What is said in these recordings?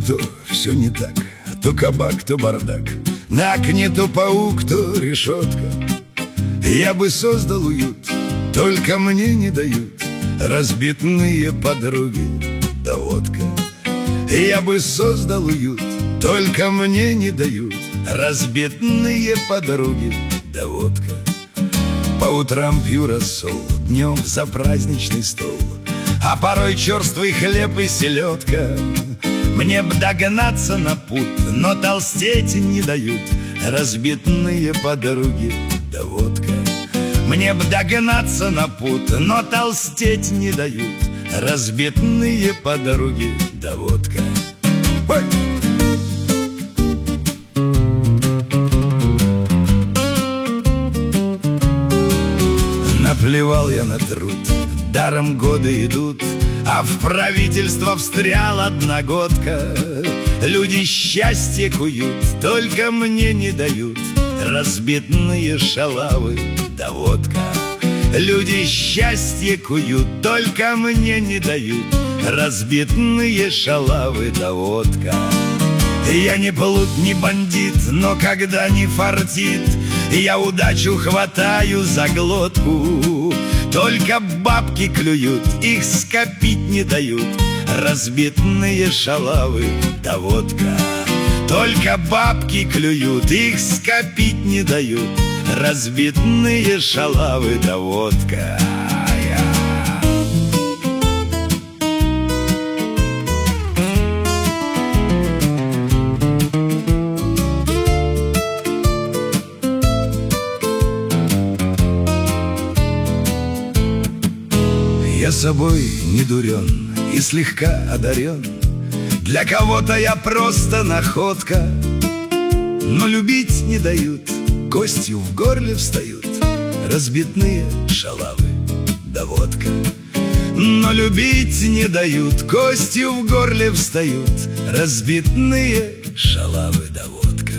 то все не так, то кабак, то бардак, на окне то паук, то решетка. Я бы создал уют, только мне не дают разбитные подруги да водка. Я бы создал уют, только мне не дают разбитные подруги да водка. По утрам пью рассол, днем за праздничный стол, а порой черствый хлеб и селедка. Мне б догнаться на путь, но толстеть не дают разбитные подруги да водка. Мне б догнаться на путь, но толстеть не дают разбитные подруги да водка. Ой! Наплевал я на труд, даром годы идут, а в правительство встрял одногодка. Люди счастье куют, только мне не дают разбитные шалавы да водка. Люди счастье куют, только мне не дают разбитные шалавы да водка. Я не плут, не бандит, но когда не фартит, я удачу хватаю за глотку. Только бабки клюют, их скопить не дают разбитные шалавы да водка. Только бабки клюют, их скопить не дают разбитные шалавы да водка. Я собой не дурен и слегка одарен, для кого-то я просто находка. Но любить не дают, костью в горле встают разбитные шалавы да водка. Но любить не дают, костью в горле встают разбитные шалавы да водка.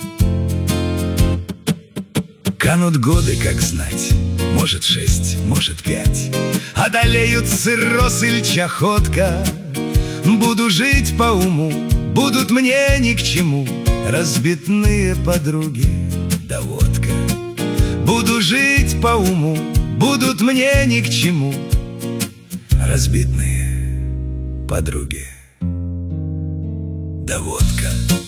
Канут годы, как знать, может 6, может 5, одолеют цирроз или чахотка. Буду жить по уму, будут мне ни к чему разбитные подруги да водка. Буду жить по уму, будут мне ни к чему разбитные подруги да водка.